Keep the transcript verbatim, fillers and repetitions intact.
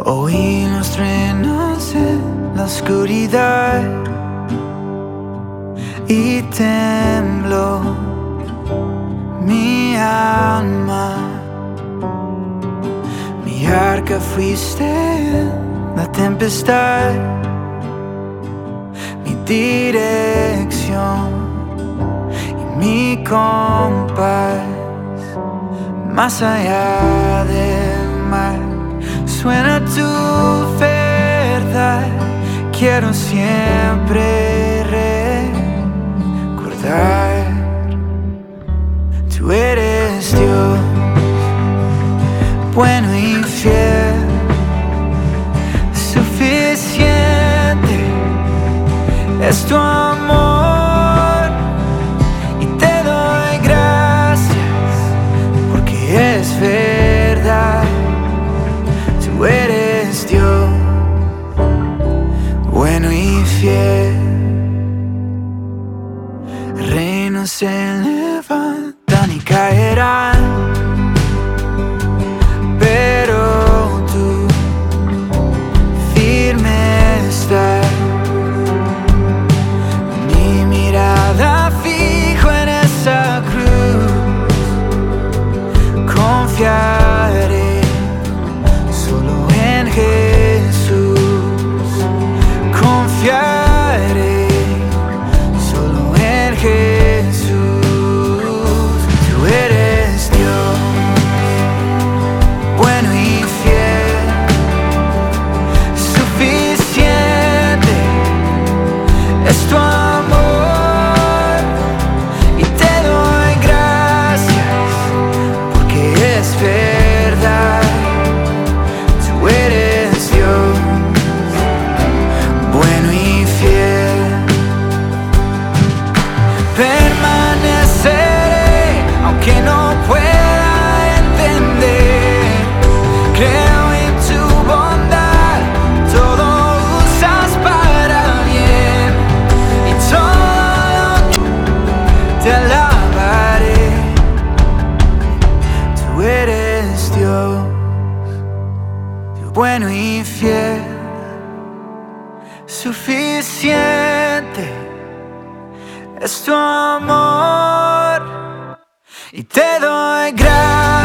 Oí los truenos en la oscuridad y tembló mi alma. Mi arca fuiste en la tempestad, mi dirección y mi compás. Más allá del mar suena tu verdad. Quiero siempre recordar. Tú eres Dios, bueno y fiel, suficiente es tu amor, y te doy gracias porque es verdad. Tú eres Dios, bueno y fiel. Reinos se levantan y caerán, pero tú firme estás. Mi mirada fijo en esa cruz, confiaré solo en Jesús. Confiaré solo en Jesús. Tú eres Dios, bueno y fiel, suficiente es tu amor, y te doy gracias porque es verdad. Tú eres Dios, bueno y fiel. Permaneceré aunque no pueda entender. Creo en tu bondad, todo usas para bien, y todo te alabaré. Tú eres Dios, Dios bueno y fiel, suficiente es tu amor, y te doy gracias